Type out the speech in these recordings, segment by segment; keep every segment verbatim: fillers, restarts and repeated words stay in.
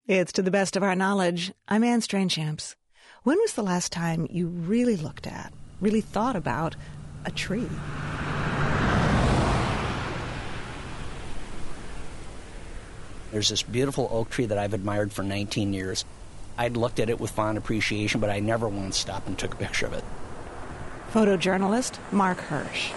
It's To the Best of Our Knowledge. I'm Anne Stranechamps. When was the last time you really looked at, really thought about a tree? There's this beautiful oak tree that I've admired for nineteen years. I'd looked at it with fond appreciation, but I never once stopped and took a picture of it. Photojournalist Mark Hirsch.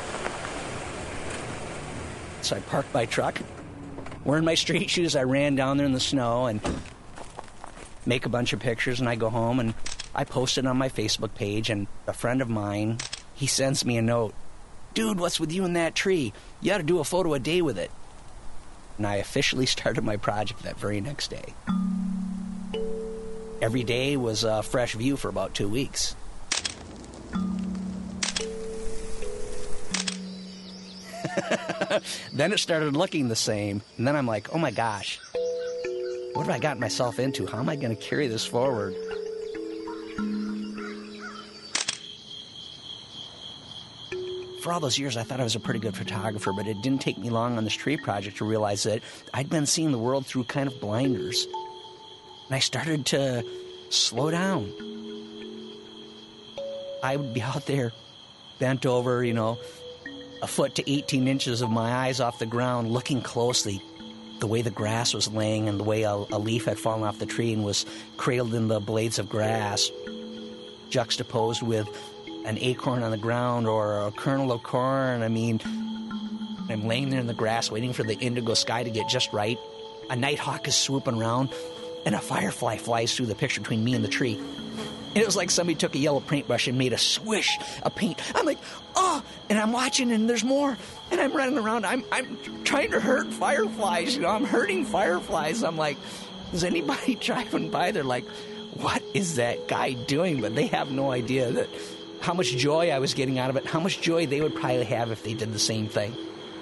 So I parked my truck. Wearing my street shoes, I ran down there in the snow and make a bunch of pictures, and I go home and I post it on my Facebook page, and a friend of mine, he sends me a note. Dude, what's with you and that tree? You ought to do a photo a day with it. And I officially started my project that very next day. Every day was a fresh view for about two weeks. Then it started looking the same, and then I'm like, oh my gosh, what have I gotten myself into? How am I going to carry this forward? For all those years, I thought I was a pretty good photographer, but it didn't take me long on this tree project to realize that I'd been seeing the world through kind of blinders. And I started to slow down. I would be out there, bent over, you know, a foot to eighteen inches of my eyes off the ground, looking closely. The way the grass was laying and the way a, a leaf had fallen off the tree and was cradled in the blades of grass, juxtaposed with an acorn on the ground or a kernel of corn. I mean, I'm laying there in the grass waiting for the indigo sky to get just right. A nighthawk is swooping around, and a firefly flies through the picture between me and the tree. And it was like somebody took a yellow paintbrush and made a swish of paint. I'm like, oh, and I'm watching, and there's more. And I'm running around. I'm I'm trying to hurt fireflies. You know, I'm hurting fireflies. I'm like, is anybody driving by? They're like, what is that guy doing? But they have no idea that how much joy I was getting out of it, how much joy they would probably have if they did the same thing.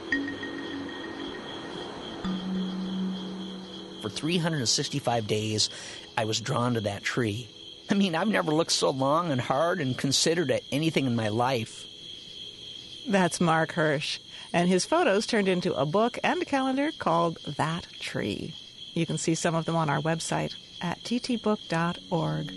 For three hundred sixty-five days, I was drawn to that tree. I mean, I've never looked so long and hard and considered at anything in my life. That's Mark Hirsch, and his photos turned into a book and a calendar called That Tree. You can see some of them on our website at t t book dot org.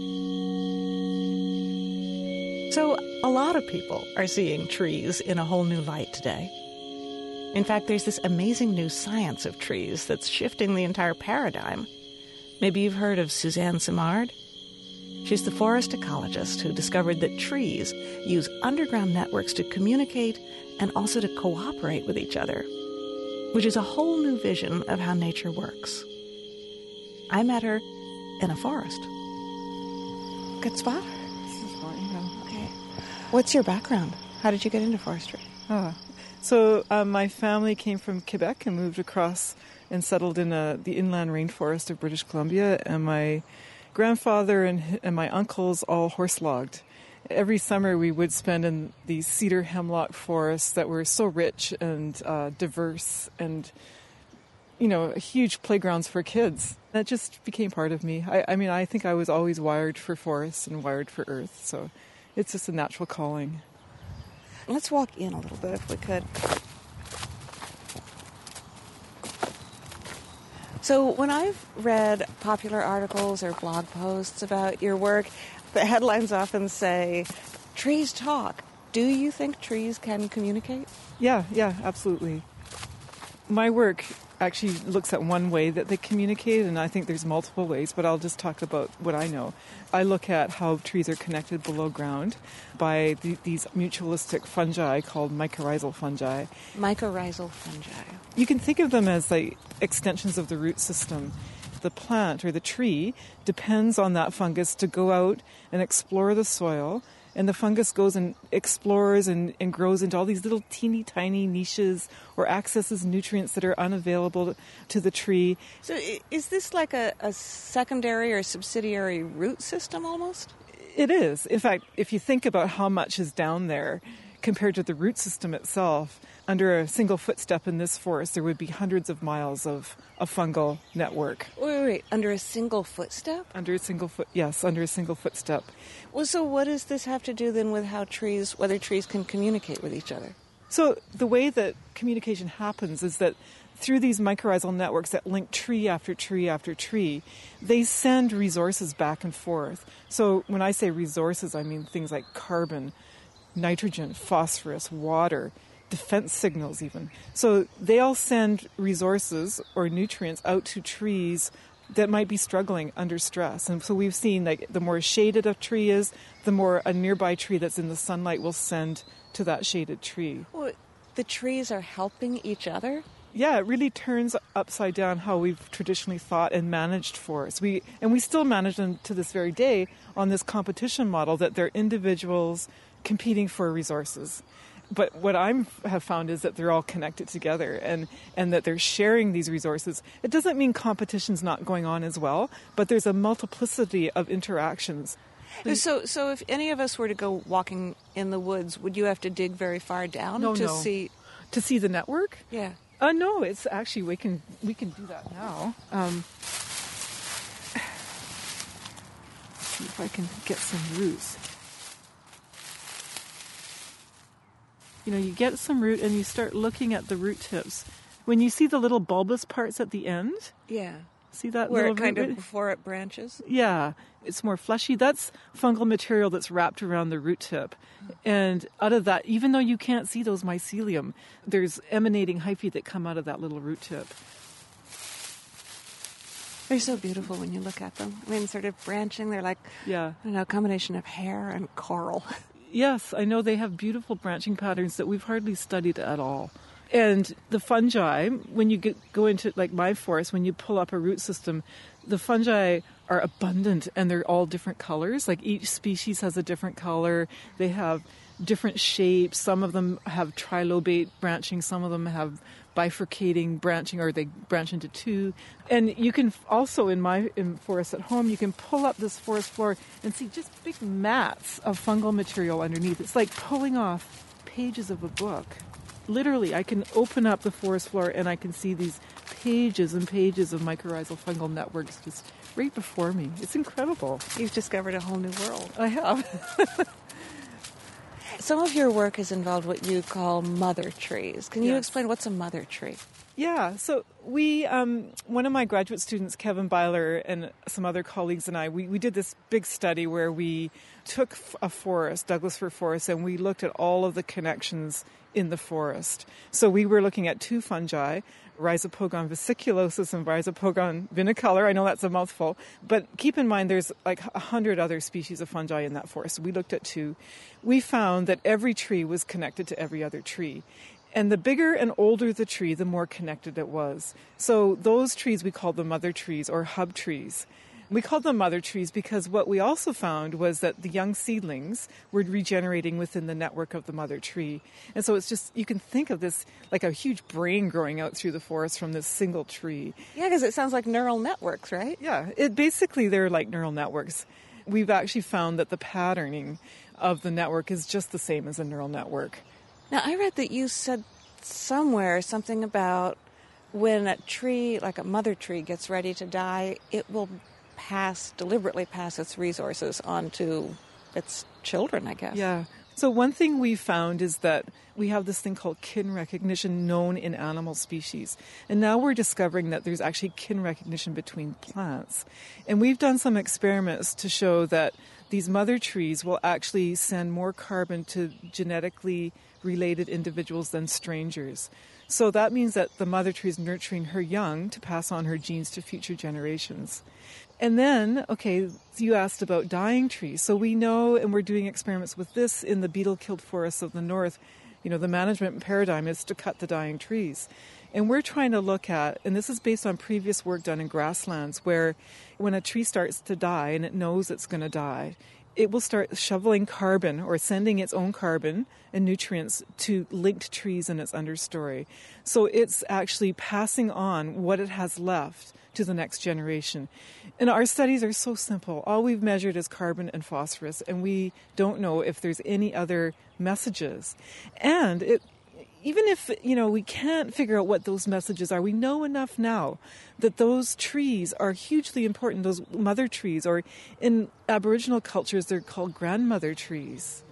So, a lot of people are seeing trees in a whole new light today. In fact, there's this amazing new science of trees that's shifting the entire paradigm. Maybe you've heard of Suzanne Simard. She's the forest ecologist who discovered that trees use underground networks to communicate and also to cooperate with each other, which is a whole new vision of how nature works. I met her in a forest. Good spot? Okay. What's your background? How did you get into forestry? Ah, so um, my family came from Quebec and moved across and settled in a, the inland rainforest of British Columbia, and my grandfather and, and my uncles all horse-logged. Every summer we would spend in these cedar hemlock forests that were so rich and uh, diverse and, you know, huge playgrounds for kids. That just became part of me. I, I mean, I think I was always wired for forests and wired for earth, so it's just a natural calling. Let's walk in a little bit if we could. So when I've read popular articles or blog posts about your work, the headlines often say, trees talk. Do you think trees can communicate? Yeah, yeah, absolutely. My work actually looks at one way that they communicate, and I think there's multiple ways, but I'll just talk about what I know. I look at how trees are connected below ground by the, these mutualistic fungi called mycorrhizal fungi. Mycorrhizal fungi. You can think of them as like extensions of the root system. The plant or the tree depends on that fungus to go out and explore the soil, and the fungus goes and explores and, and grows into all these little teeny tiny niches or accesses nutrients that are unavailable to the tree. So is this like a, a secondary or subsidiary root system almost? It is. In fact, if you think about how much is down there compared to the root system itself, under a single footstep in this forest, there would be hundreds of miles of a fungal network. Wait, wait, wait. Under a single footstep? Under a single foot, yes, under a single footstep. Well, so what does this have to do then with how trees, whether trees can communicate with each other? So the way that communication happens is that through these mycorrhizal networks that link tree after tree after tree, they send resources back and forth. So when I say resources, I mean things like carbon, nitrogen, phosphorus, water, defense signals even. So they all send resources or nutrients out to trees that might be struggling under stress. And so we've seen like the more shaded a tree is, the more a nearby tree that's in the sunlight will send to that shaded tree. Well, the trees are helping each other? Yeah, it really turns upside down how we've traditionally thought and managed forests. We and we still manage them to this very day on this competition model that they're individuals competing for resources. But what I have found is that they're all connected together and, and that they're sharing these resources. It doesn't mean competition's not going on as well, but there's a multiplicity of interactions. So so if any of us were to go walking in the woods, would you have to dig very far down no, to no. see? To see the network? Yeah. Uh, no, it's actually, we can we can do that now. Um, see if I can get some roots. You know, you get some root and you start looking at the root tips. When you see the little bulbous parts at the end, Yeah. see that Where little it kind root? of before it branches? Yeah, it's more fleshy. That's fungal material that's wrapped around the root tip. And out of that, even though you can't see those mycelium, there's emanating hyphae that come out of that little root tip. They're so beautiful when you look at them. I mean, sort of branching. They're like, Yeah. I don't know, a combination of hair and coral. Yes, I know they have beautiful branching patterns that we've hardly studied at all. And the fungi, when you get, go into like my forest, when you pull up a root system, the fungi are abundant and they're all different colors. Like each species has a different color. They have different shapes. Some of them have trilobate branching. Some of them have bifurcating branching, or they branch into two. And you can also, in my in forest at home, you can pull up this forest floor and see just big mats of fungal material underneath. It's like pulling off pages of a book. Literally, I can open up the forest floor and I can see these pages and pages of mycorrhizal fungal networks just right before me. It's incredible. You've discovered a whole new world. I have. Some of your work is involved what you call mother trees. Can you Yes. explain what's a mother tree? Yeah, so we, um, one of my graduate students, Kevin Byler, and some other colleagues and I, we, we did this big study where we took a forest, Douglas fir forest, and we looked at all of the connections in the forest. So we were looking at two fungi, Rhizopogon vesiculosus and Rhizopogon vinicolor. I know that's a mouthful, but keep in mind there's like a hundred other species of fungi in that forest. We looked at two. We found that every tree was connected to every other tree. And the bigger and older the tree, the more connected it was. So those trees, we called them mother trees or hub trees. We called them mother trees because what we also found was that the young seedlings were regenerating within the network of the mother tree. And so it's just, you can think of this like a huge brain growing out through the forest from this single tree. Yeah, because it sounds like neural networks, right? Yeah, it basically, they're like neural networks. We've actually found that the patterning of the network is just the same as a neural network. Now, I read that you said somewhere something about when a tree, like a mother tree, gets ready to die, it will pass, deliberately pass its resources on to its children, I guess. Yeah. So one thing we found is that we have this thing called kin recognition known in animal species. And now we're discovering that there's actually kin recognition between plants. And we've done some experiments to show that these mother trees will actually send more carbon to genetically related individuals than strangers. So that means that the mother tree is nurturing her young to pass on her genes to future generations. And then, okay, you asked about dying trees. So we know, and we're doing experiments with this in the beetle-killed forests of the north, you know, the management paradigm is to cut the dying trees. And we're trying to look at, and this is based on previous work done in grasslands, where when a tree starts to die and it knows it's going to die, it will start shoveling carbon or sending its own carbon and nutrients to linked trees in its understory. So it's actually passing on what it has left to the next generation. And our studies are so simple. All we've measured is carbon and phosphorus, and we don't know if there's any other messages. And it, even if, you know, we can't figure out what those messages are, we know enough now that those trees are hugely important, those mother trees, or in Aboriginal cultures, they're called grandmother trees.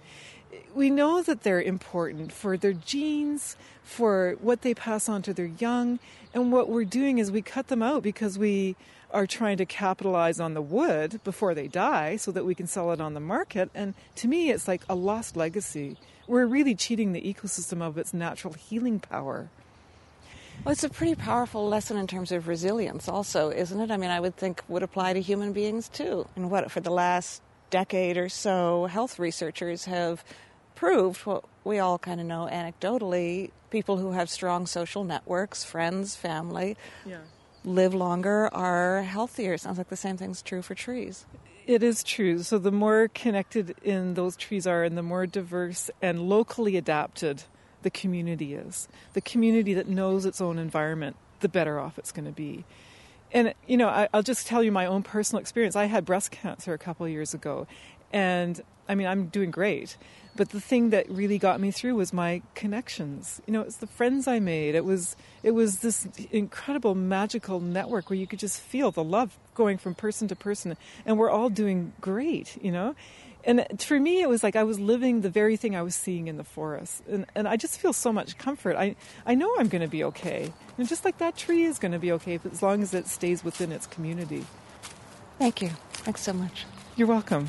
we know that they're important for their genes, for what they pass on to their young. And what we're doing is we cut them out because we are trying to capitalize on the wood before they die so that we can sell it on the market. And to me, it's like a lost legacy. We're really cheating the ecosystem of its natural healing power. Well, it's a pretty powerful lesson in terms of resilience also, isn't it? I mean, I would think would apply to human beings too. And what, for the last decade or so, health researchers have proved what we all kind of know anecdotally. People who have strong social networks, friends, family, yeah. live longer, are healthier. Sounds like the same thing's true for trees. It is true. So the more connected in those trees are and the more diverse and locally adapted the community is, the community that knows its own environment, the better off it's going to be. And, you know, I, I'll just tell you my own personal experience. I had breast cancer a couple of years ago, and, I mean, I'm doing great. But the thing that really got me through was my connections. You know, it's the friends I made. It was it was this incredible, magical network where you could just feel the love going from person to person. And we're all doing great, you know. And for me, it was like I was living the very thing I was seeing in the forest. And, and I just feel so much comfort. I, I know I'm going to be okay. And just like that tree is going to be okay as long as it stays within its community. Thank you. Thanks so much. You're welcome.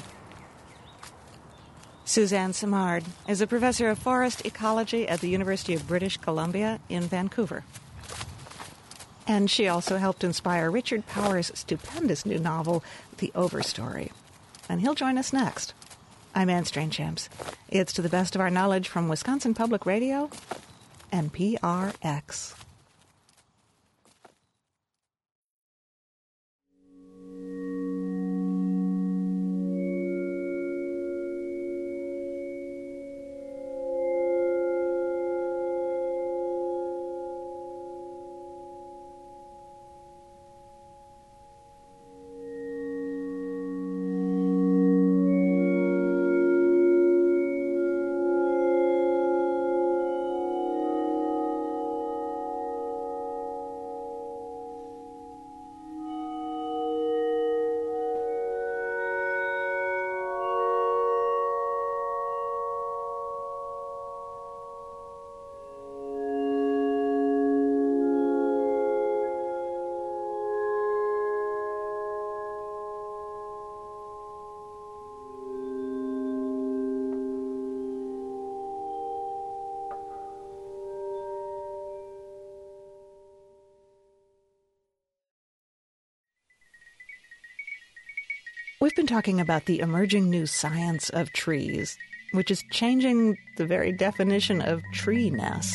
Suzanne Simard is a professor of forest ecology at the University of British Columbia in Vancouver. And she also helped inspire Richard Powers' stupendous new novel, The Overstory. And he'll join us next. I'm Anne Strainchamps. It's To the Best of Our Knowledge from Wisconsin Public Radio and P R X. We've been talking about the emerging new science of trees, which is changing the very definition of tree-ness.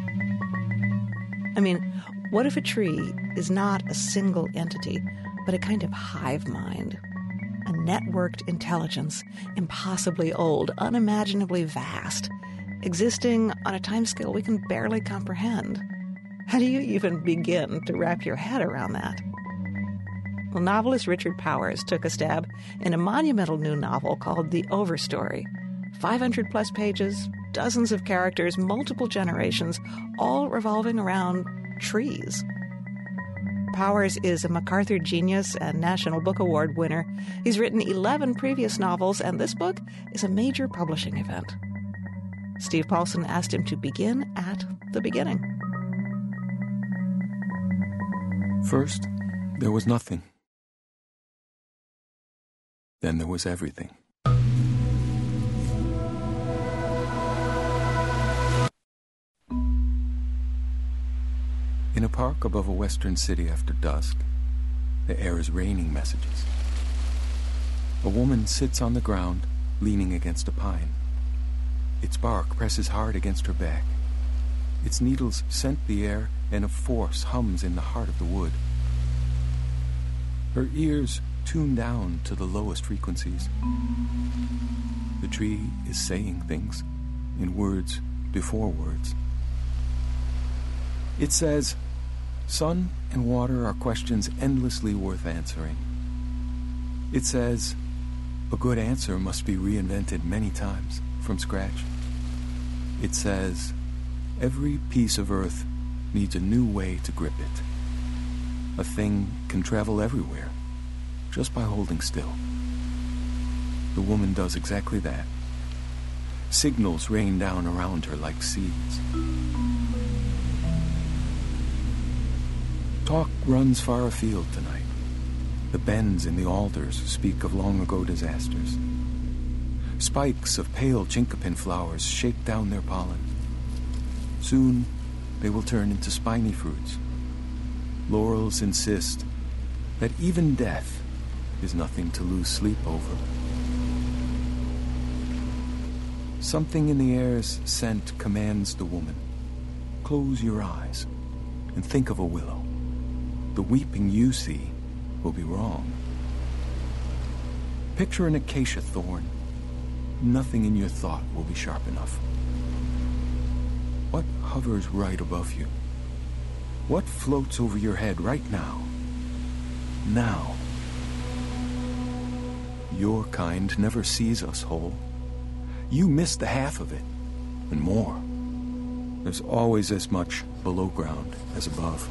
I mean, what if a tree is not a single entity, but a kind of hive mind? A networked intelligence, impossibly old, unimaginably vast, existing on a timescale we can barely comprehend. How do you even begin to wrap your head around that? Well, novelist Richard Powers took a stab in a monumental new novel called The Overstory. five hundred plus pages, dozens of characters, multiple generations, all revolving around trees. Powers is a MacArthur Genius and National Book Award winner. He's written eleven previous novels, and this book is a major publishing event. Steve Paulson asked him to begin at the beginning. First, there was nothing. Then there was everything. In a park above a western city after dusk, the air is raining messages. A woman sits on the ground, leaning against a pine. Its bark presses hard against her back. Its needles scent the air, and a force hums in the heart of the wood. Her ears tune down to the lowest frequencies. The tree is saying things in words before words. It says, sun and water are questions endlessly worth answering. It says, a good answer must be reinvented many times from scratch. It says, every piece of earth needs a new way to grip it. A thing can travel everywhere just by holding still. The woman does exactly that. Signals rain down around her like seeds. Talk runs far afield tonight. The bends in the alders speak of long-ago disasters. Spikes of pale chinkapin flowers shake down their pollen. Soon, they will turn into spiny fruits. Laurels insist that even death is nothing to lose sleep over. Something in the air's scent commands the woman. Close your eyes and think of a willow. The weeping you see will be wrong. Picture an acacia thorn. Nothing in your thought will be sharp enough. What hovers right above you? What floats over your head right now? Now. Your kind never sees us whole. You miss the half of it, and more. There's always as much below ground as above.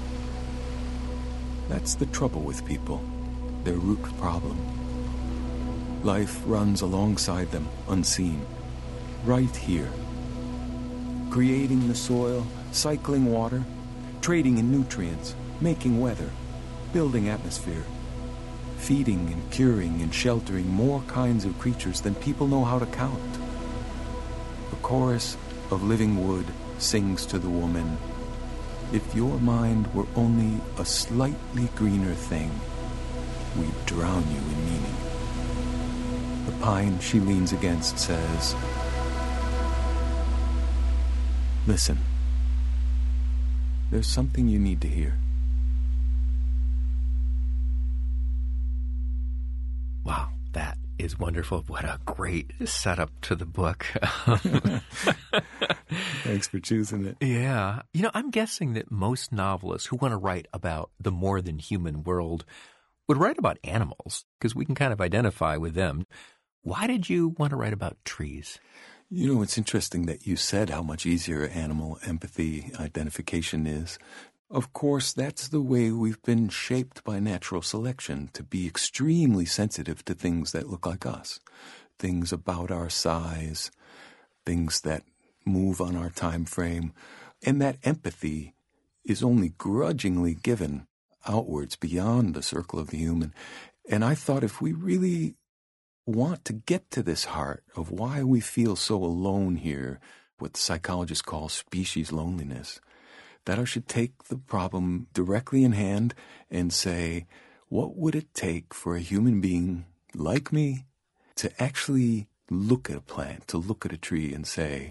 That's the trouble with people, their root problem. Life runs alongside them, unseen, right here. Creating the soil, cycling water, trading in nutrients, making weather, building atmosphere, feeding and curing and sheltering more kinds of creatures than people know how to count. The chorus of living wood sings to the woman, if your mind were only a slightly greener thing, we'd drown you in meaning. The pine she leans against says, listen, there's something you need to hear. Wow, that is wonderful. What a great setup to the book. Thanks for choosing it. Yeah. You know, I'm guessing that most novelists who want to write about the more than human world would write about animals because we can kind of identify with them. Why did you want to write about trees? You know, it's interesting that you said how much easier animal empathy identification is. Of course, that's the way we've been shaped by natural selection, to be extremely sensitive to things that look like us, things about our size, things that move on our time frame. And that empathy is only grudgingly given outwards beyond the circle of the human. And I thought if we really want to get to this heart of why we feel so alone here, what psychologists call species loneliness, that I should take the problem directly in hand and say, what would it take for a human being like me to actually look at a plant, to look at a tree and say,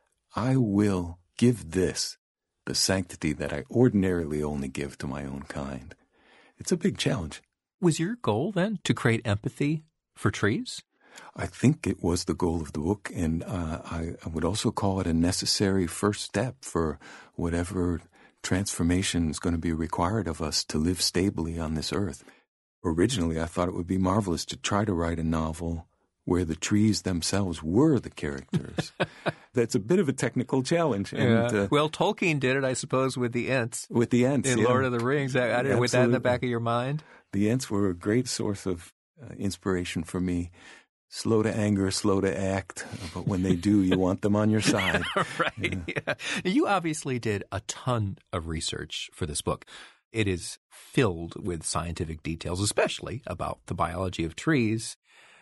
I will give this the sanctity that I ordinarily only give to my own kind. It's a big challenge. Was your goal then to create empathy for trees? I think it was the goal of the book, and uh, I, I would also call it a necessary first step for whatever transformation is going to be required of us to live stably on this earth. Originally, I thought it would be marvelous to try to write a novel where the trees themselves were the characters. That's a bit of a technical challenge. And, yeah. uh, well, Tolkien did it, I suppose, with the Ents. With the Ents, in yeah. Lord of the Rings. I, I didn't, with that in the back of your mind? The Ents were a great source of uh, inspiration for me. Slow to anger, slow to act, but when they do, you want them on your side. Right. Yeah. Yeah. You obviously did a ton of research for this book. It is filled with scientific details, especially about the biology of trees.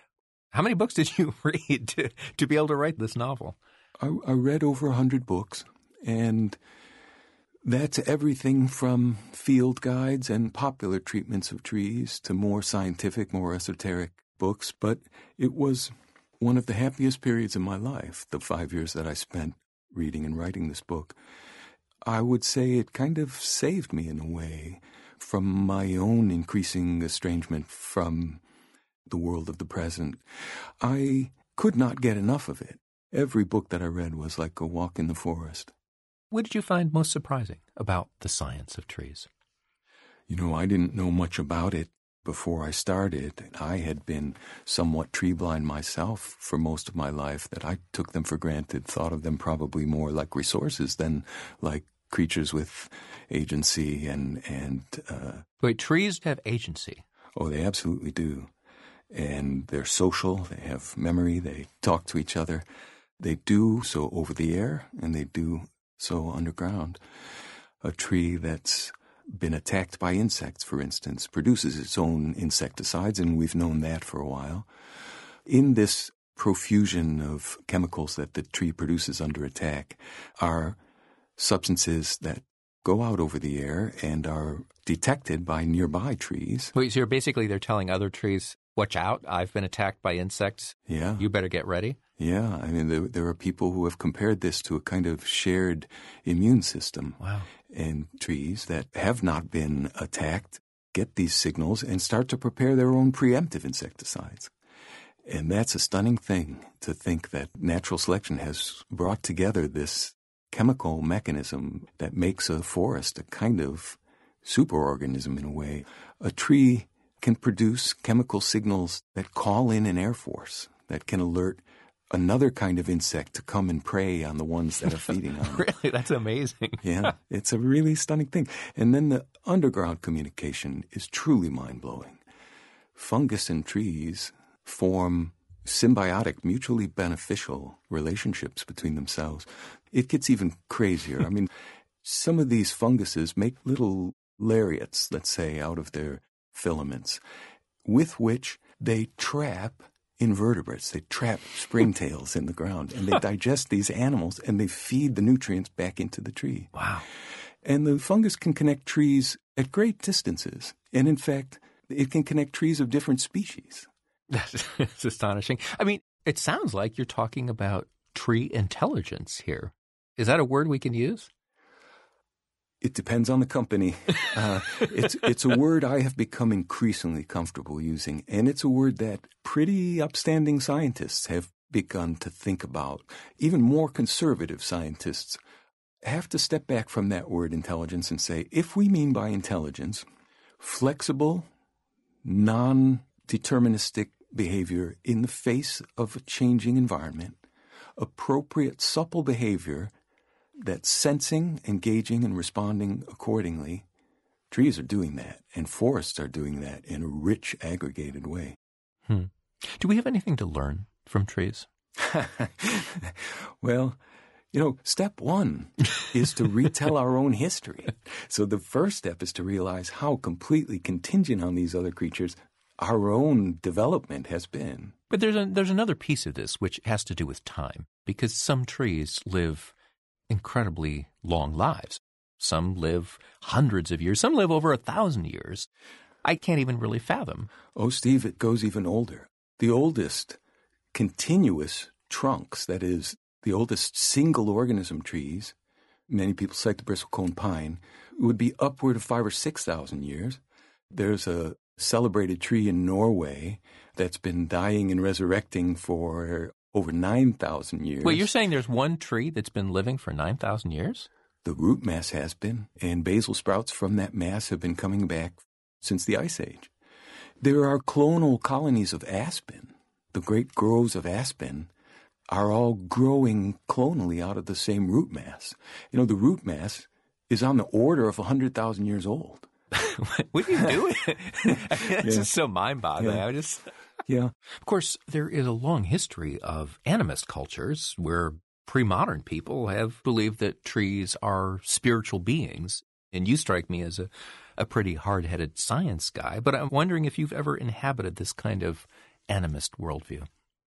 How many books did you read to, to be able to write this novel? I, I read over a hundred books, and that's everything from field guides and popular treatments of trees to more scientific, more esoteric books. But it was one of the happiest periods of my life, the five years that I spent reading and writing this book. I would say it kind of saved me in a way from my own increasing estrangement from the world of the present. I could not get enough of it. Every book that I read was like a walk in the forest. What did you find most surprising about the science of trees? You know, I didn't know much about it before I started. I had been somewhat tree blind myself for most of my life, that I took them for granted, thought of them probably more like resources than like creatures with agency and... and uh, Wait, trees have agency? Oh, they absolutely do. And they're social, they have memory, they talk to each other. They do so over the air, and they do so underground. A tree that's been attacked by insects, for instance, produces its own insecticides, and we've known that for a while. In this profusion of chemicals that the tree produces under attack are substances that go out over the air and are detected by nearby trees. Wait, so you're basically they're telling other trees, watch out, I've been attacked by insects. Yeah. You better get ready. Yeah, I mean, there, there are people who have compared this to a kind of shared immune system. Wow. And trees that have not been attacked get these signals and start to prepare their own preemptive insecticides. And that's a stunning thing to think that natural selection has brought together this chemical mechanism that makes a forest a kind of superorganism in a way. A tree can produce chemical signals that call in an air force, that can alert another kind of insect to come and prey on the ones that are feeding on it. Really? That's amazing. Yeah, it's a really stunning thing. And then the underground communication is truly mind-blowing. Fungus and trees form symbiotic, mutually beneficial relationships between themselves. It gets even crazier. I mean, some of these funguses make little lariats, let's say, out of their filaments, with which they trap invertebrates. They trap springtails in the ground, and they digest these animals, and they feed the nutrients back into the tree. Wow. And the fungus can connect trees at great distances. And in fact, it can connect trees of different species. It's astonishing. I mean, it sounds like you're talking about tree intelligence here. Is that a word we can use? It depends on the company. Uh, it's it's a word I have become increasingly comfortable using, and it's a word that pretty upstanding scientists have begun to think about. Even more conservative scientists have to step back from that word intelligence and say, if we mean by intelligence flexible, non-deterministic behavior in the face of a changing environment, appropriate, supple behavior that's sensing, engaging, and responding accordingly, trees are doing that, and forests are doing that in a rich, aggregated way. Hmm. Do we have anything to learn from trees? Well, you know, step one is to retell our own history. So the first step is to realize how completely contingent on these other creatures our own development has been. But there's a, there's another piece of this which has to do with time, because some trees live incredibly long lives. Some live hundreds of years. Some live over a thousand years. I can't even really fathom. Oh, Steve, it goes even older. The oldest continuous trunks, that is, the oldest single organism trees, many people cite the bristlecone pine, would be upward of five or six thousand years. There's a celebrated tree in Norway that's been dying and resurrecting for over nine thousand years. Wait, you're saying there's one tree that's been living for nine thousand years? The root mass has been, and basal sprouts from that mass have been coming back since the Ice Age. There are clonal colonies of aspen. The great groves of aspen are all growing clonally out of the same root mass. You know, the root mass is on the order of one hundred thousand years old. What are you doing? It's Yeah. just so mind-boggling. Yeah. I just... Yeah. Of course, there is a long history of animist cultures where pre-modern people have believed that trees are spiritual beings. And you strike me as a, a pretty hard-headed science guy. But I'm wondering if you've ever inhabited this kind of animist worldview.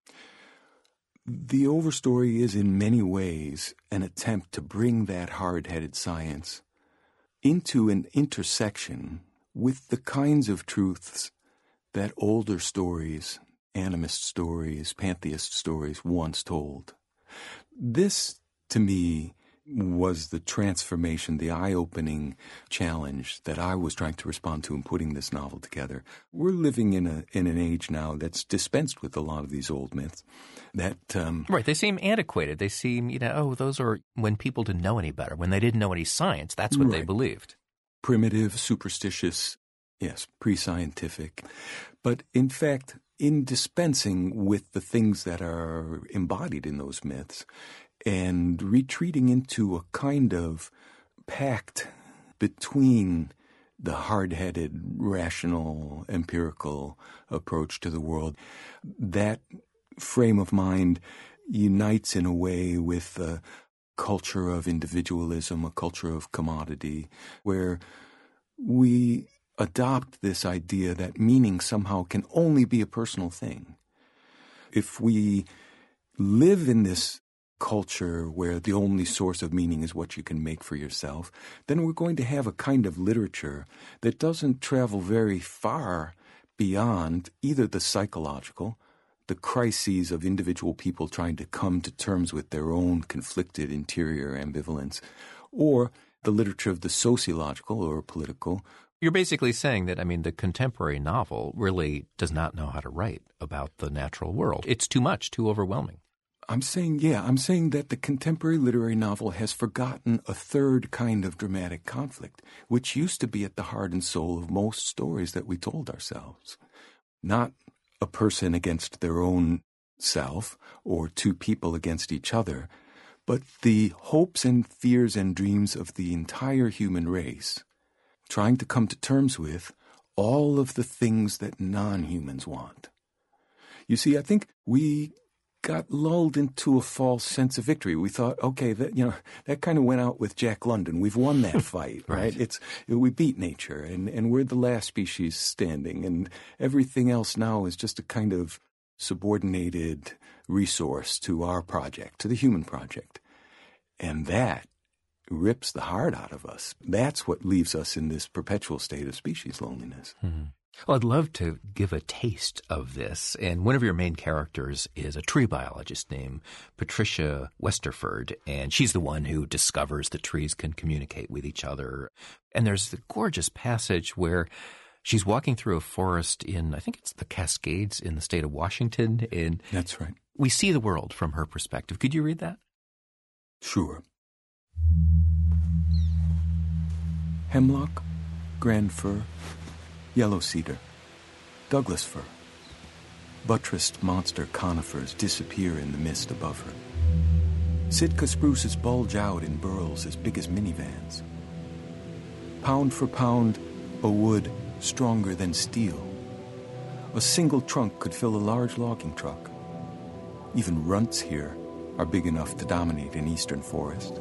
The Overstory is in many ways an attempt to bring that hard-headed science into an intersection with the kinds of truths that older stories, animist stories, pantheist stories once told. This, to me, was the transformation, the eye-opening challenge that I was trying to respond to in putting this novel together. We're living in a in an age now that's dispensed with a lot of these old myths. That um, Right. They seem antiquated. They seem, you know, oh, those are when people didn't know any better. When they didn't know any science, that's what they Right. believed. primitive, superstitious, yes, pre-scientific. But in fact, in dispensing with the things that are embodied in those myths and retreating into a kind of pact between the hard-headed, rational, empirical approach to the world, that frame of mind unites in a way with a culture of individualism, a culture of commodity, where we adopt this idea that meaning somehow can only be a personal thing. If we live in this culture where the only source of meaning is what you can make for yourself, then we're going to have a kind of literature that doesn't travel very far beyond either the psychological, the crises of individual people trying to come to terms with their own conflicted interior ambivalence, or the literature of the sociological or political. You're basically saying that, I mean, the contemporary novel really does not know how to write about the natural world. It's too much, too overwhelming. I'm saying, yeah, I'm saying that the contemporary literary novel has forgotten a third kind of dramatic conflict, which used to be at the heart and soul of most stories that we told ourselves. Not a person against their own self or two people against each other, but the hopes and fears and dreams of the entire human race, trying to come to terms with all of the things that non-humans want. You see, I think we got lulled into a false sense of victory. We thought, okay, that you know that kind of went out with Jack London. We've won that fight, right? right? It's we beat nature, and, and we're the last species standing, and everything else now is just a kind of subordinated resource to our project, to the human project. And that rips the heart out of us. That's what leaves us in this perpetual state of species loneliness. Mm-hmm. Well, I'd love to give a taste of this. And one of your main characters is a tree biologist named Patricia Westerford, and she's the one who discovers that trees can communicate with each other. And there's the gorgeous passage where she's walking through a forest in, I think it's the Cascades in the state of Washington. And that's right. We see the world from her perspective. Could you read that? Sure. Hemlock, grand fir, yellow cedar, Douglas fir. Buttressed monster conifers disappear in the mist above her. Sitka spruces bulge out in burls as big as minivans. Pound for pound, a wood stronger than steel. A single trunk could fill a large logging truck. Even runts here are big enough to dominate an eastern forest.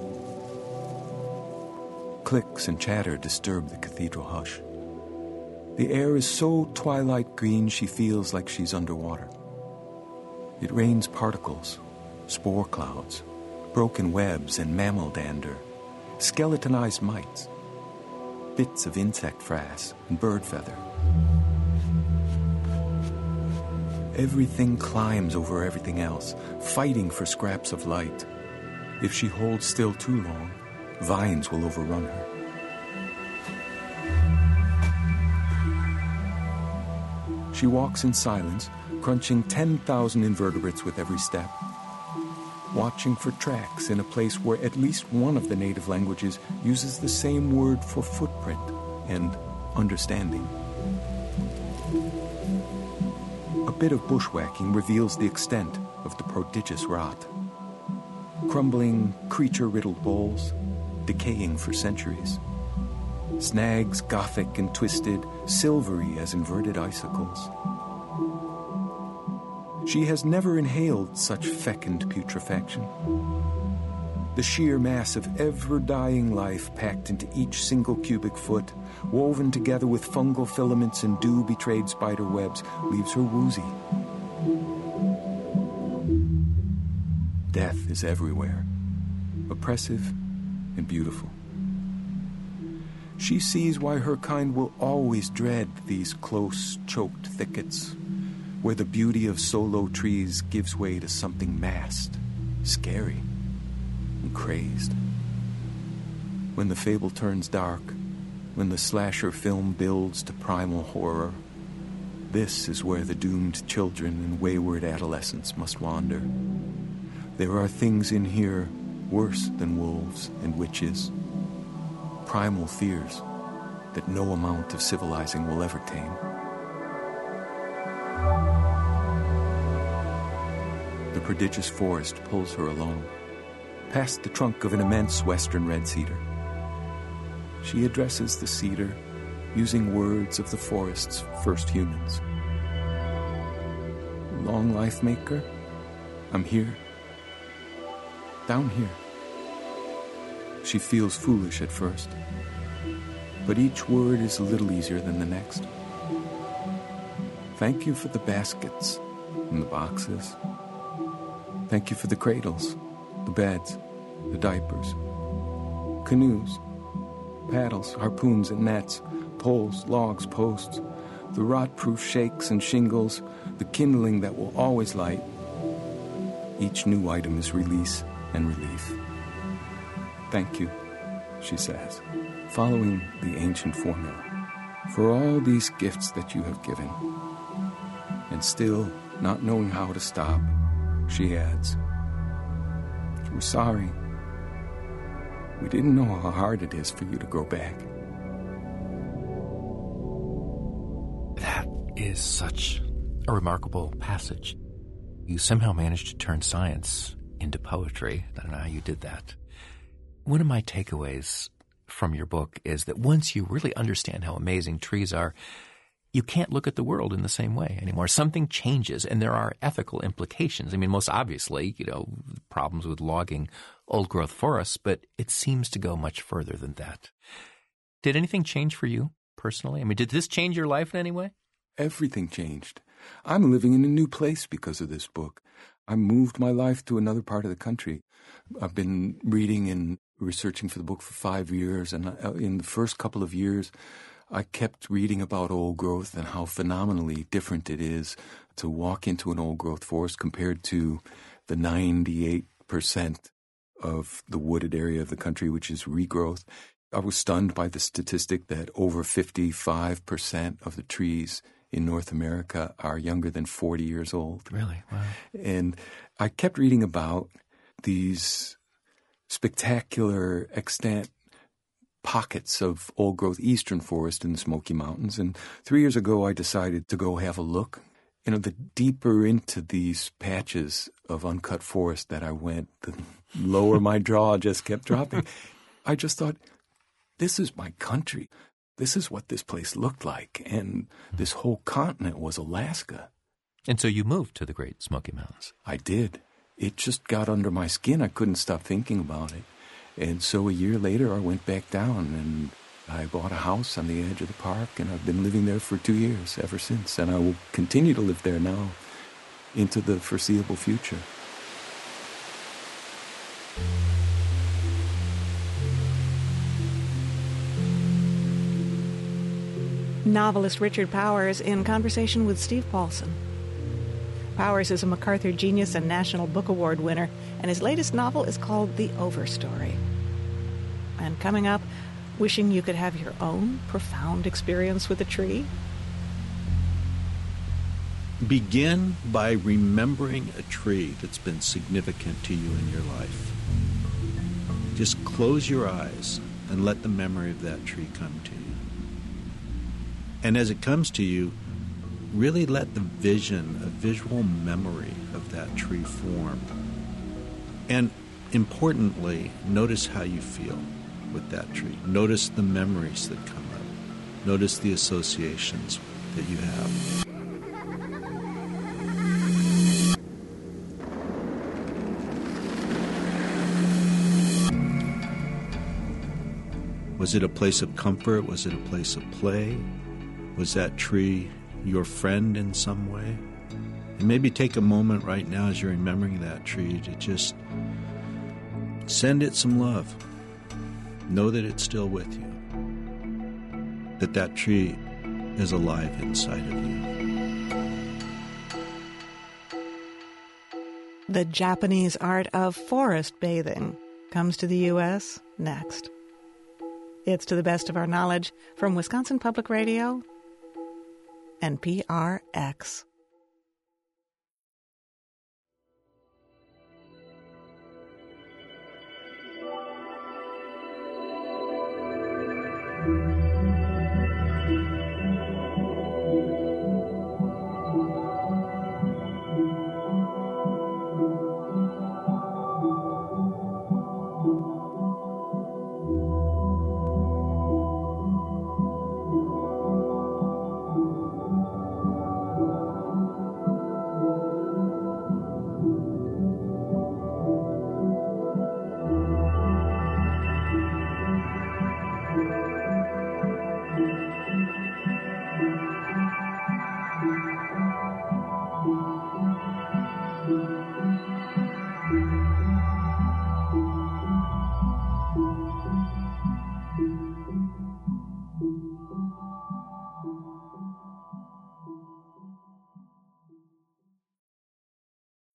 Clicks and chatter disturb the cathedral hush. The air is so twilight green she feels like she's underwater. It rains particles, spore clouds, broken webs and mammal dander, skeletonized mites, bits of insect frass and bird feather. Everything climbs over everything else, fighting for scraps of light. If she holds still too long, vines will overrun her. She walks in silence, crunching ten thousand invertebrates with every step, watching for tracks in a place where at least one of the native languages uses the same word for footprint and understanding. A bit of bushwhacking reveals the extent of the prodigious rot. Crumbling, creature-riddled bowls, decaying for centuries. Snags, gothic and twisted, silvery as inverted icicles. She has never inhaled such fecund putrefaction. The sheer mass of ever-dying life packed into each single cubic foot, woven together with fungal filaments and dew-betrayed spider webs, leaves her woozy. Death is everywhere, oppressive and beautiful. She sees why her kind will always dread these close, choked thickets, where the beauty of solo trees gives way to something massed, scary, and crazed. When the fable turns dark, when the slasher film builds to primal horror, this is where the doomed children and wayward adolescents must wander. There are things in here worse than wolves and witches, primal fears that no amount of civilizing will ever tame. The prodigious forest pulls her along, past the trunk of an immense western red cedar. She addresses the cedar using words of the forest's first humans. Long life maker, I'm here down here. She feels foolish at first, but each word is a little easier than the next. Thank you for the baskets and the boxes. Thank you for the cradles, the beds, the diapers, canoes, paddles, harpoons and nets, poles, logs, posts, the rot-proof shakes and shingles, the kindling that will always light. Each new item is release and relief. Thank you, she says, following the ancient formula, for all these gifts that you have given. And still, not knowing how to stop, she adds, we're sorry. We didn't know how hard it is for you to grow back. That is such a remarkable passage. You somehow managed to turn science into poetry. I don't know how you did that. One of my takeaways from your book is that once you really understand how amazing trees are, you can't look at the world in the same way anymore. Something changes, and there are ethical implications. I mean, most obviously, you know, problems with logging old-growth forests, but it seems to go much further than that. Did anything change for you personally? I mean, did this change your life in any way? Everything changed. I'm living in a new place because of this book. I moved my life to another part of the country. I've been reading and researching for the book for five years, and in the first couple of years, I kept reading about old growth and how phenomenally different it is to walk into an old growth forest compared to the ninety-eight percent of the wooded area of the country, which is regrowth. I was stunned by the statistic that over fifty-five percent of the trees in North America are younger than forty years old. Really? Wow. And I kept reading about these spectacular extant pockets of old-growth eastern forest in the Smoky Mountains. And three years ago, I decided to go have a look. You know, the deeper into these patches of uncut forest that I went, the lower my jaw just kept dropping. I just thought, this is my country. This is what this place looked like. And this whole continent was Alaska. And so you moved to the Great Smoky Mountains. I did. It just got under my skin. I couldn't stop thinking about it. And so a year later, I went back down and I bought a house on the edge of the park, and I've been living there for two years ever since. And I will continue to live there now into the foreseeable future. Novelist Richard Powers in conversation with Steve Paulson. Powers is a MacArthur Genius and National Book Award winner, and his latest novel is called The Overstory. And coming up, wishing you could have your own profound experience with a tree? Begin by remembering a tree that's been significant to you in your life. Just close your eyes and let the memory of that tree come to you. And as it comes to you, really let the vision, a visual memory of that tree form. And importantly, notice how you feel with that tree. Notice the memories that come up. Notice the associations that you have. Was it a place of comfort? Was it a place of play? Was that tree your friend in some way? And maybe take a moment right now as you're remembering that tree to just send it some love. Know that it's still with you. That that tree is alive inside of you. The Japanese art of forest bathing comes to the U S next. It's To the Best of Our Knowledge from Wisconsin Public Radio and P R X.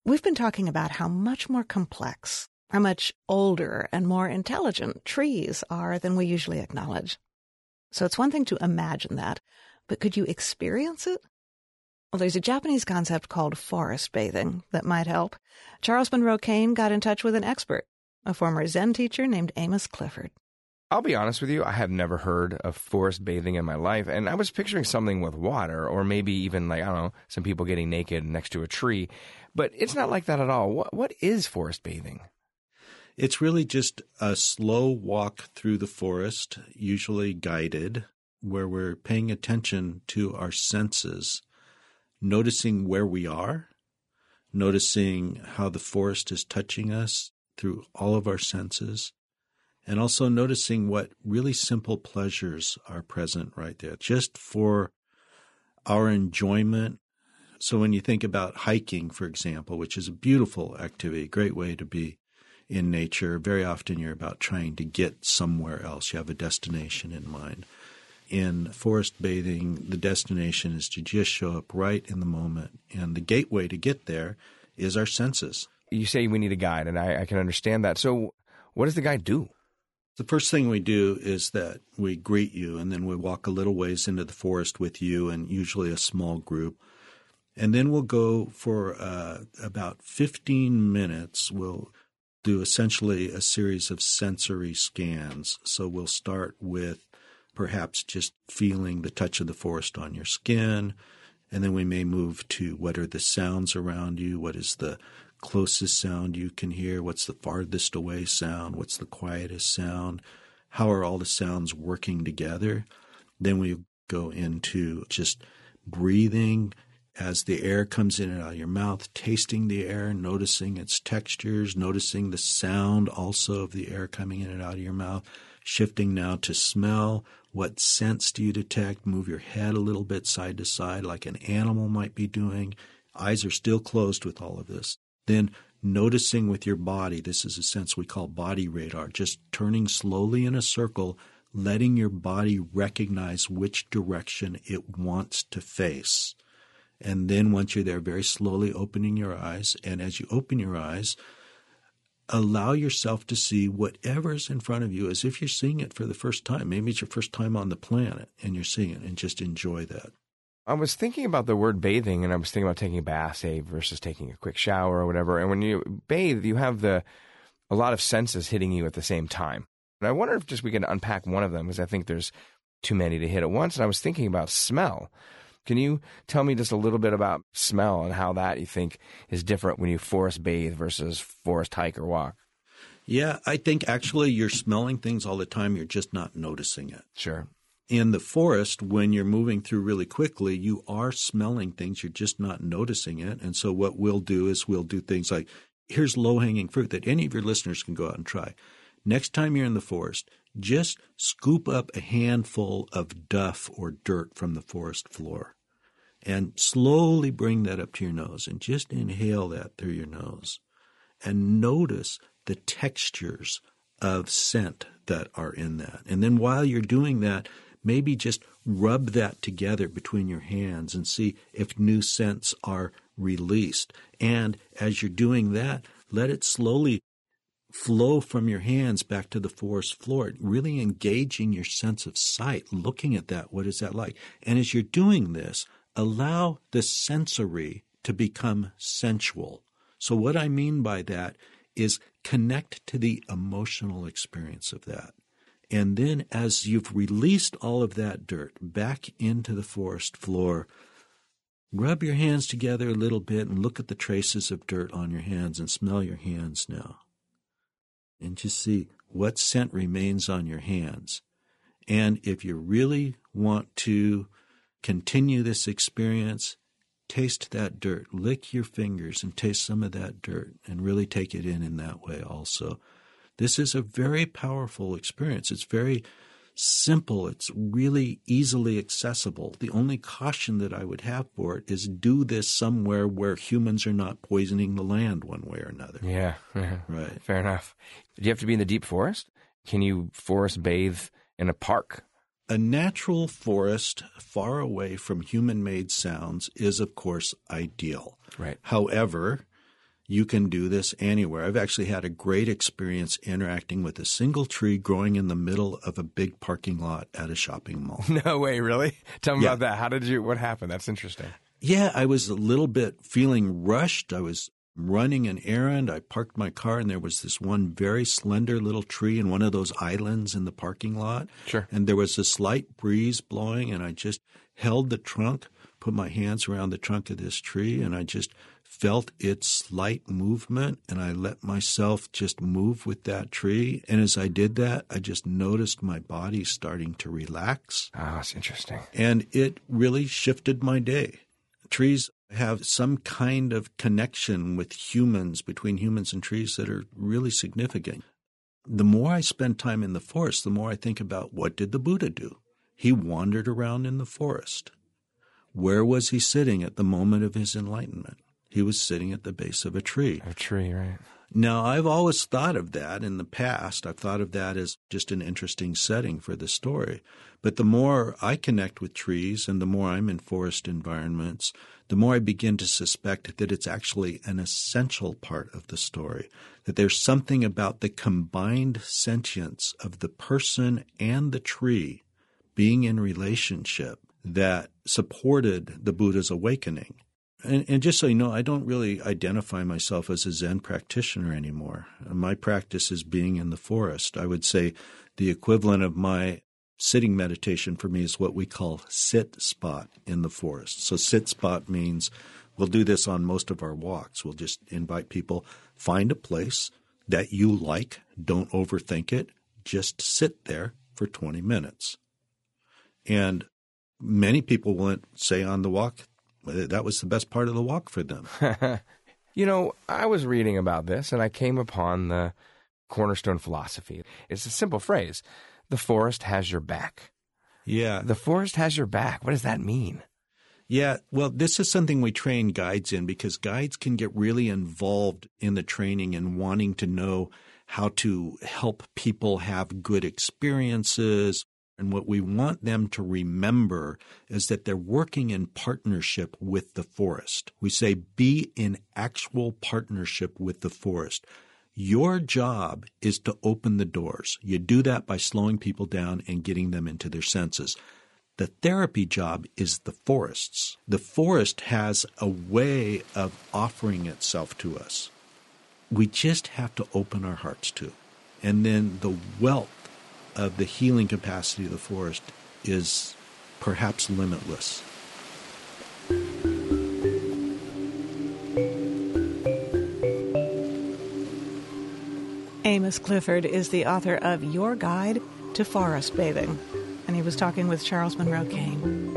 We've been talking about how much more complex, how much older and more intelligent trees are than we usually acknowledge. So it's one thing to imagine that, but could you experience it? Well, there's a Japanese concept called forest bathing that might help. Charles Monroe Kane got in touch with an expert, a former Zen teacher named Amos Clifford. I'll be honest with you, I have never heard of forest bathing in my life, and I was picturing something with water, or maybe even, like, I don't know, some people getting naked next to a tree, but it's not like that at all. What, what is forest bathing? It's really just a slow walk through the forest, usually guided, where we're paying attention to our senses, noticing where we are, noticing how the forest is touching us through all of our senses, and also noticing what really simple pleasures are present right there, just for our enjoyment. So when you think about hiking, for example, which is a beautiful activity, great way to be in nature, very often you're about trying to get somewhere else. You have a destination in mind. In forest bathing, the destination is to just show up right in the moment. And the gateway to get there is our senses. You say we need a guide, and I, I can understand that. So what does the guide do? The first thing we do is that we greet you, and then we walk a little ways into the forest with you, and usually a small group. And then we'll go for uh, about fifteen minutes. We'll do essentially a series of sensory scans. So we'll start with perhaps just feeling the touch of the forest on your skin, and then we may move to what are the sounds around you, what is the closest sound you can hear, what's the farthest away sound, what's the quietest sound, how are all the sounds working together. Then we go into just breathing as the air comes in and out of your mouth, tasting the air, noticing its textures, noticing the sound also of the air coming in and out of your mouth, shifting now to smell. What scents do you detect? Move your head a little bit side to side like an animal might be doing. Eyes are still closed with all of this. Then noticing with your body, this is a sense we call body radar, just turning slowly in a circle, letting your body recognize which direction it wants to face. And then once you're there, very slowly opening your eyes. And as you open your eyes, allow yourself to see whatever's in front of you as if you're seeing it for the first time. Maybe it's your first time on the planet and you're seeing it, and just enjoy that. I was thinking about the word bathing, and I was thinking about taking a bath, say, versus taking a quick shower or whatever. And when you bathe, you have the a lot of senses hitting you at the same time. And I wonder if just we can unpack one of them, because I think there's too many to hit at once. And I was thinking about smell. Can you tell me just a little bit about smell and how that you think is different when you forest bathe versus forest hike or walk? Yeah, I think actually you're smelling things all the time. You're just not noticing it. Sure. In the forest, when you're moving through really quickly, you are smelling things. You're just not noticing it. And so what we'll do is we'll do things like, here's low-hanging fruit that any of your listeners can go out and try. Next time you're in the forest, just scoop up a handful of duff or dirt from the forest floor and slowly bring that up to your nose and just inhale that through your nose and notice the textures of scent that are in that. And then while you're doing that, maybe just rub that together between your hands and see if new scents are released. And as you're doing that, let it slowly flow from your hands back to the forest floor, really engaging your sense of sight, looking at that. What is that like? And as you're doing this, allow the sensory to become sensual. So what I mean by that is connect to the emotional experience of that. And then as you've released all of that dirt back into the forest floor, rub your hands together a little bit and look at the traces of dirt on your hands and smell your hands now. And just see what scent remains on your hands. And if you really want to continue this experience, taste that dirt. Lick your fingers and taste some of that dirt and really take it in in that way also. This is a very powerful experience. It's very simple. It's really easily accessible. The only caution that I would have for it is do this somewhere where humans are not poisoning the land one way or another. Yeah, yeah. Right. Fair enough. Do you have to be in the deep forest? Can you forest bathe in a park? A natural forest far away from human-made sounds is, of course, ideal. Right. However, You can do this anywhere. I've actually had a great experience interacting with a single tree growing in the middle of a big parking lot at a shopping mall. No way, really? Tell me Yeah. about that. How did you, what happened? That's interesting. Yeah, I was a little bit feeling rushed. I was running an errand. I parked my car, and there was this one very slender little tree in one of those islands in the parking lot. Sure. And there was a slight breeze blowing, and I just held the trunk, put my hands around the trunk of this tree, and I just felt its slight movement, and I let myself just move with that tree. And as I did that, I just noticed my body starting to relax. Oh, that's interesting. And it really shifted my day. Trees have some kind of connection with humans, between humans and trees, that are really significant. The more I spend time in the forest, the more I think about, what did the Buddha do? He wandered around in the forest. Where was he sitting at the moment of his enlightenment? He was sitting at the base of a tree. A tree, right. Now, I've always thought of that in the past. I've thought of that as just an interesting setting for the story. But the more I connect with trees and the more I'm in forest environments, the more I begin to suspect that it's actually an essential part of the story, that there's something about the combined sentience of the person and the tree being in relationship that supported the Buddha's awakening. And, and just so you know, I don't really identify myself as a Zen practitioner anymore. My practice is being in the forest. I would say the equivalent of my sitting meditation for me is what we call sit spot in the forest. So sit spot means we'll do this on most of our walks. We'll just invite people, find a place that you like, don't overthink it, just sit there for twenty minutes. And many people will say on the walk, that was the best part of the walk for them. You know, I was reading about this, and I came upon the cornerstone philosophy. It's a simple phrase. The forest has your back. Yeah. The forest has your back. What does that mean? Yeah, well, this is something we train guides in, because guides can get really involved in the training and wanting to know how to help people have good experiences. And what we want them to remember is that they're working in partnership with the forest. We say be in actual partnership with the forest. Your job is to open the doors. You do that by slowing people down and getting them into their senses. The therapy job is the forest's. The forest has a way of offering itself to us. We just have to open our hearts to it. And then the wealth of the healing capacity of the forest is perhaps limitless. Amos Clifford is the author of Your Guide to Forest Bathing, and he was talking with Charles Monroe Kane.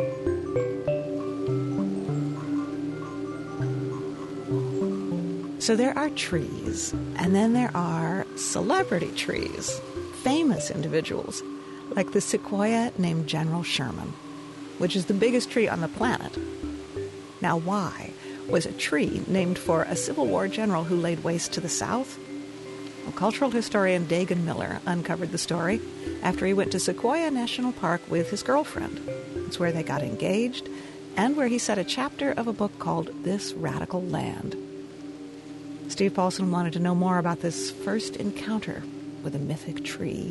So there are trees, and then there are celebrity trees, famous individuals, like the sequoia named General Sherman, which is the biggest tree on the planet. Now, why was a tree named for a Civil War general who laid waste to the South? Well, cultural historian Dagan Miller uncovered the story after he went to Sequoia National Park with his girlfriend. It's where they got engaged and where he set a chapter of a book called This Radical Land. Steve Paulson wanted to know more about this first encounter with a mythic tree.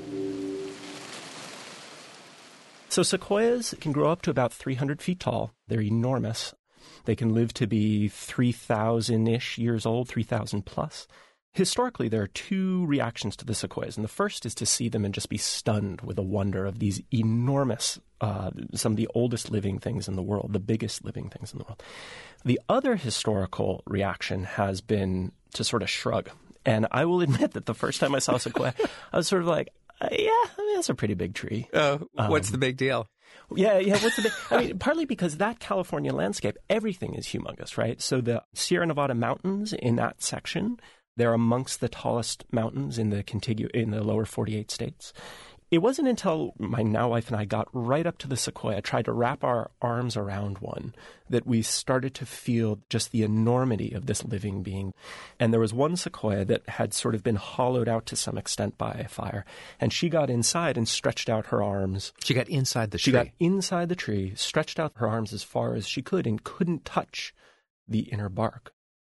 So sequoias can grow up to about three hundred feet tall. They're enormous. They can live to be three thousand-ish years old, three thousand plus. Historically, there are two reactions to the sequoias, and the first is to see them and just be stunned with the wonder of these enormous, uh, some of the oldest living things in the world, the biggest living things in the world. The other historical reaction has been to sort of shrug. And I will admit that the first time I saw a sequoia, I was sort of like, uh, yeah, I mean, that's a pretty big tree. Oh, what's Um, the big deal? Yeah, yeah. What's the big? I mean, partly because that California landscape, everything is humongous, right? So the Sierra Nevada mountains in that section, they're amongst the tallest mountains in the contigu- in the lower forty-eight states. It wasn't until my now wife and I got right up to the sequoia, tried to wrap our arms around one, that we started to feel just the enormity of this living being. And there was one sequoia that had sort of been hollowed out to some extent by a fire. And she got inside and stretched out her arms. She got inside the She tree. got inside the tree, stretched out her arms as far as she could, and couldn't touch the inner bark.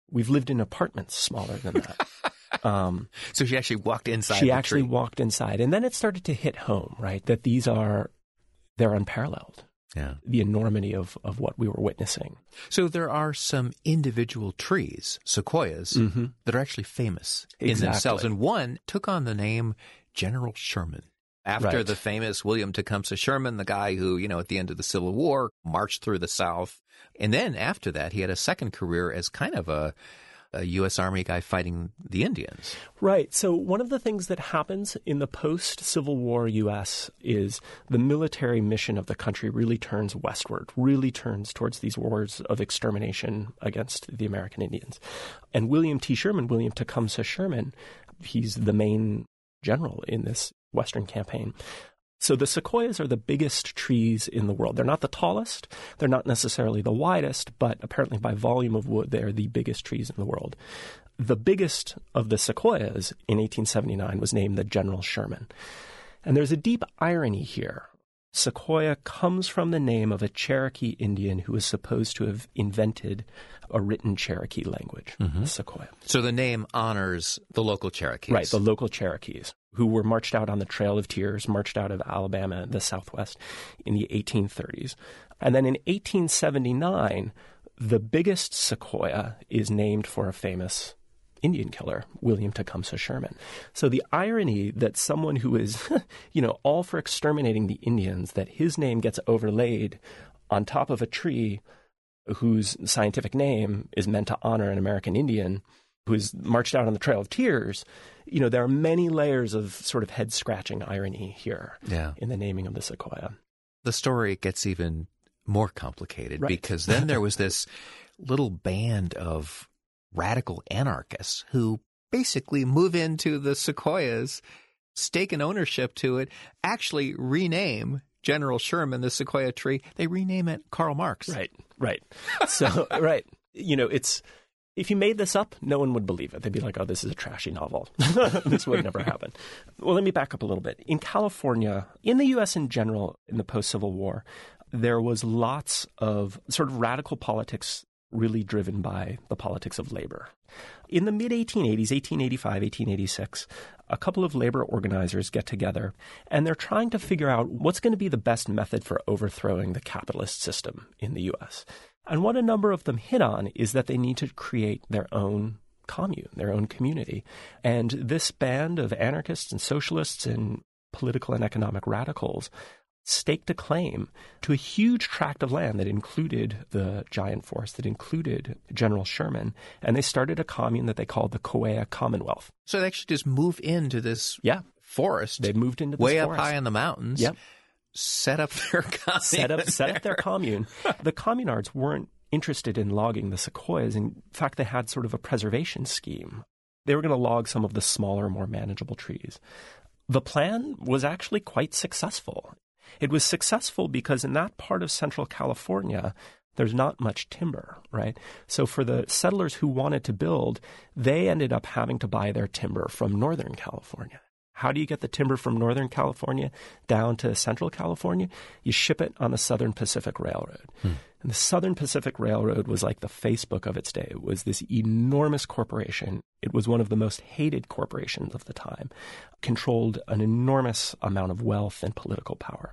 We've lived in apartments smaller than that. Um, so she actually walked inside She the actually tree. walked inside. And then it started to hit home, right, that these are, they're unparalleled. Yeah. The enormity of, of what we were witnessing. So there are some individual trees, sequoias, Mm-hmm. that are actually famous in Exactly. themselves. And one took on the name General Sherman. After Right. the famous William Tecumseh Sherman, the guy who, you know, at the end of the Civil War marched through the South. And then after that, he had a second career as kind of a, a U S Army guy fighting the Indians. Right. So one of the things that happens in the post-Civil War U S is the military mission of the country really turns westward, really turns towards these wars of extermination against the American Indians. And William T. Sherman, William Tecumseh Sherman, he's the main general in this Western campaign. So the sequoias are the biggest trees in the world. They're not the tallest. They're not necessarily the widest, but apparently by volume of wood, they're the biggest trees in the world. The biggest of the sequoias in eighteen seventy-nine was named the General Sherman. And there's a deep irony here. Sequoia comes from the name of a Cherokee Indian who was supposed to have invented a written Cherokee language, Mm-hmm. Sequoia. So the name honors the local Cherokees. Right, the local Cherokees, who were marched out on the Trail of Tears, marched out of Alabama, the Southwest, in the eighteen thirties. And then in eighteen seventy-nine, the biggest sequoia is named for a famous Indian killer, William Tecumseh Sherman. So the irony that someone who is, you know, all for exterminating the Indians, that his name gets overlaid on top of a tree whose scientific name is meant to honor an American Indian who is marched out on the Trail of Tears, you know, there are many layers of sort of head-scratching irony here Yeah. in the naming of the sequoia. The story gets even more complicated Right. because then there was this little band of radical anarchists who basically move into the sequoias, stake an ownership to it, actually rename General Sherman, the sequoia tree. They rename it Karl Marx. Right, right. So, right. You know, it's, if you made this up, no one would believe it. They'd be like, oh, this is a trashy novel. This would never happen. Well, let me back up a little bit. In California, in the U S in general, in the post-Civil War, there was lots of sort of radical politics really driven by the politics of labor. In the mid eighteen eighties, eighteen eighty-five, eighteen eighty-six, a couple of labor organizers get together and they're trying to figure out what's going to be the best method for overthrowing the capitalist system in the U S. And what a number of them hit on is that they need to create their own commune, their own community. And this band of anarchists and socialists and political and economic radicals staked a claim to a huge tract of land that included the giant forest, that included General Sherman, and they started a commune that they called the Coahuila Commonwealth. So they actually just move into this Yeah. forest. They moved into this way forest. up high in the mountains. Yep. Set up their commune. set up set up their commune. The communards weren't interested in logging the sequoias. In fact, they had sort of a preservation scheme. They were going to log some of the smaller, more manageable trees. The plan was actually quite successful. It was successful because in that part of Central California, there's not much timber, right? So for the settlers who wanted to build, they ended up having to buy their timber from Northern California. How do you get the timber from Northern California down to Central California? You ship it on the Southern Pacific Railroad. Hmm. And the Southern Pacific Railroad was like the Facebook of its day. It was this enormous corporation. It was one of the most hated corporations of the time, controlled an enormous amount of wealth and political power.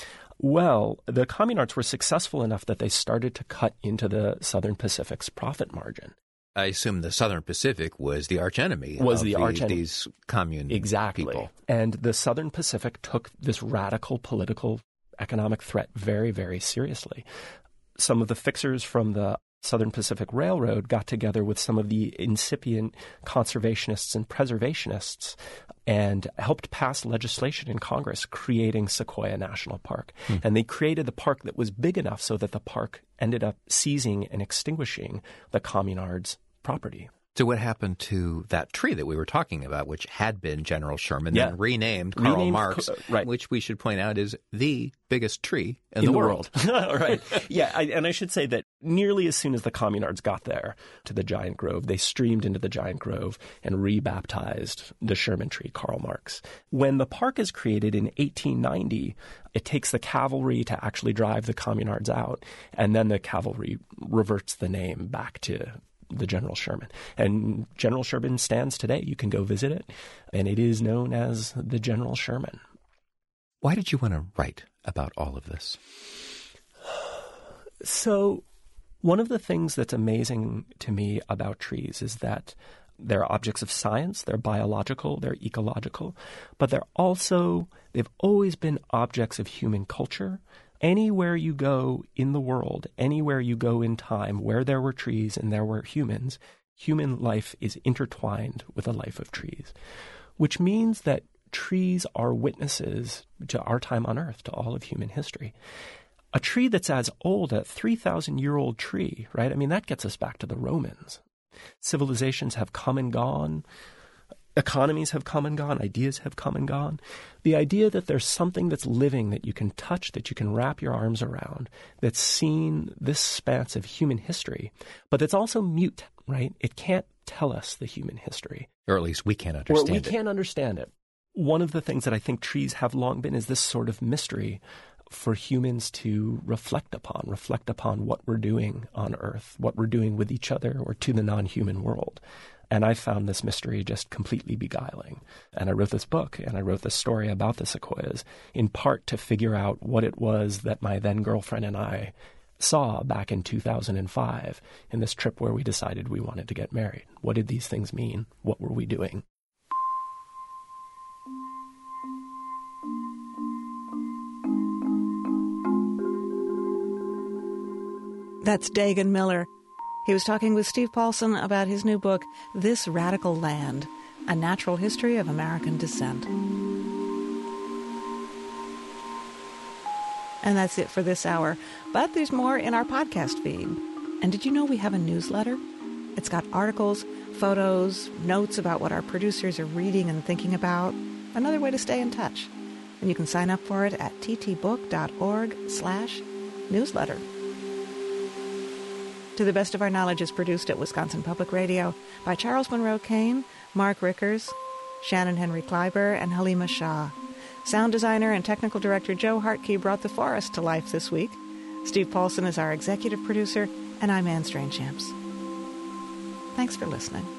Well, the communards were successful enough that they started to cut into the Southern Pacific's profit margin. I assume the Southern Pacific was the archenemy Was of the the, archenemy. these commune Exactly. people. And the Southern Pacific took this radical political economic threat very, very seriously. Some of the fixers from the Southern Pacific Railroad got together with some of the incipient conservationists and preservationists and helped pass legislation in Congress creating Sequoia National Park. Hmm. And they created the park that was big enough so that the park ended up seizing and extinguishing the communards' property. So what happened to that tree that we were talking about, which had been General Sherman, Yeah. then renamed Karl Renamed, Marx, uh, right. which we should point out is the biggest tree in, in the, the world. world. Right. Yeah, I, and I should say that nearly as soon as the communards got there to the Giant Grove, they streamed into the Giant Grove and rebaptized the Sherman tree, Karl Marx. When the park is created in eighteen ninety, it takes the cavalry to actually drive the communards out, and then the cavalry reverts the name back to the General Sherman. And General Sherman stands today. You can go visit it, and it is known as the General Sherman. Why did you want to write about all of this? So one of the things that's amazing to me about trees is that they're objects of science, they're biological, they're ecological, but they're also, they've always been objects of human culture. Anywhere you go in the world, anywhere you go in time, where there were trees and there were humans, human life is intertwined with the life of trees, which means that trees are witnesses to our time on Earth, to all of human history. A tree that's as old, a three thousand year old tree, right? I mean, that gets us back to the Romans. Civilizations have come and gone. Economies have come and gone. Ideas have come and gone. The idea that there's something that's living that you can touch, that you can wrap your arms around, that's seen this span of human history, but that's also mute, right? It can't tell us the human history. Or at least we can't understand it. Or we it. can't understand it. One of the things that I think trees have long been is this sort of mystery for humans to reflect upon, reflect upon what we're doing on Earth, what we're doing with each other or to the non-human world. And I found this mystery just completely beguiling. And I wrote this book and I wrote this story about the sequoias in part to figure out what it was that my then girlfriend and I saw back in two thousand five in this trip where we decided we wanted to get married. What did these things mean? What were we doing? That's Dagan Miller. He was talking with Steve Paulson about his new book, This Radical Land, A Natural History of American Descent. And that's it for this hour. But there's more in our podcast feed. And did you know we have a newsletter? It's got articles, photos, notes about what our producers are reading and thinking about. Another way to stay in touch. And you can sign up for it at ttbook.org slash newsletter. To the Best of Our Knowledge is produced at Wisconsin Public Radio by Charles Monroe Kane, Mark Rickers, Shannon Henry Kleiber, and Halima Shah. Sound designer and technical director Joe Hartke brought the forest to life this week. Steve Paulson is our executive producer, and I'm Anne Strange-Champs. Thanks for listening.